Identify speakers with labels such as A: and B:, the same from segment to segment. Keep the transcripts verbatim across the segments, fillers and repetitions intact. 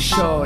A: Shorty.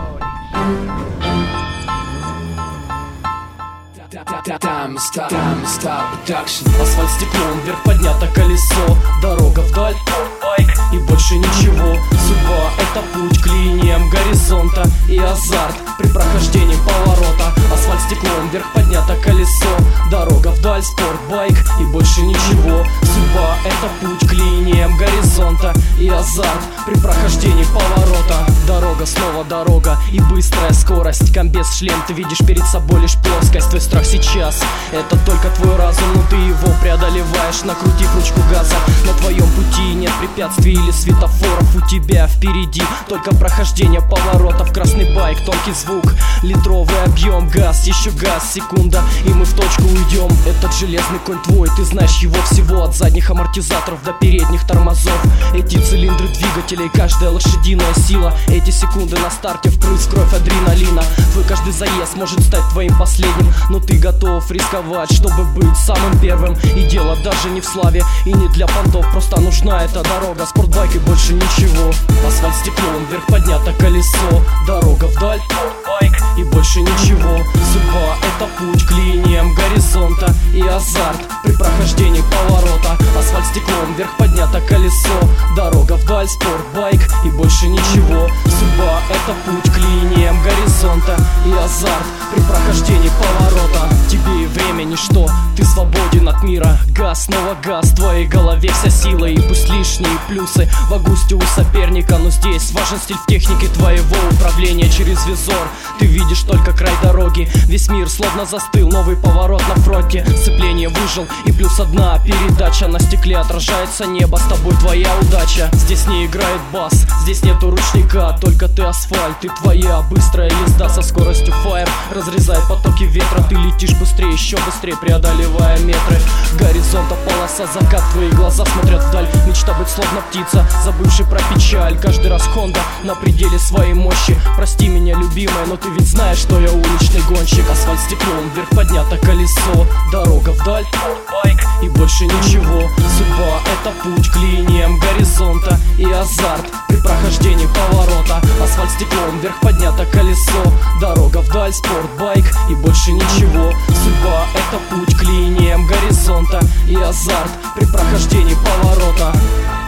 A: Time Star Production.
B: Асфальт стеклом, вверх поднято колесо, дорога вдаль, байк и больше ничего. Судьба — это путь к линиям горизонта и азарт при прохождении поворота. Асфальт стеклом, вверх поднято колесо, дорога вдаль, спорт, байк и больше ничего. Судьба — это путь к линиям горизонта и азарт при прохождении поворота. Дорога, снова дорога и быстрая скорость. Комбез, шлем, ты видишь перед собой лишь плоскость. Твой страх сейчас — это только твой разум, но ты его преодолеваешь, накрутив ручку газа. На твоем пути нет препятствий или светофоров. У тебя впереди только прохождение поворотов. Красный байк, тонкий звук, литровый объем, газ, еще газ, секунда, и мы в точку уйдем. Этот железный конь твой, ты знаешь его всего, от задних амортизаторов до передних тормозов. Эти цилиндры двигателей, каждая лошадиная сила. Эти секунды на старте, впрыск, кровь, адреналина. Твой каждый заезд может стать твоим последним, но ты готов рисковать, чтобы быть самым первым. И дело даже не в славе и не для понтов, просто нужна эта дорога, спортбайк и больше ничего. Асфальт стеклом, вверх поднято колесо, дорога вдаль, байк и больше ничего. Судьба — это путь к линиям горизонта и азарт при прохождении поворота. Асфальт стеклом, вверх поднято колесо, дорога вдаль, спорт, байк и больше ничего. Судьба — это путь к линиям горизонта и азарт при прохождении поворота. Тебе и время ничто, ты свободен от мира. Газ, снова газ, в твоей голове вся сила. И пусть лишние плюсы в августе у соперника, но здесь важен стиль в технике твоего управления через визор. Ты видишь только край дороги, весь мир словно застыл, новый поворот на фронте. Сцепление выжил и плюс одна передача. На стекле отражается небо, с тобой твоя удача. Здесь не играет бас, здесь нету ручника, только ты асфальт и твоя быстрая езда со скоростью фаер. Разрезает потоки ветра, ты летишь быстрее, еще быстрее, преодолевая метры горизонта. Полоса, закат, твои глаза смотрят вдаль. Мечта быть словно птица, забывший про печаль. Каждый раз Honda на пределе своей мощи. Прости меня, любимая, но ты ведь знаешь, что я уличный гонщик. Асфальт стеклом, вверх поднято колесо, дорога вдаль, байк и больше ничего. Судьба — это путь к линиям горизонта и азарт при прохождении поворота. Асфальт стеклом, вверх поднято колесо, дорога вдаль, спорт, байк и больше ничего. Судьба — это путь к линиям горизонта и азарт при прохождении поворота.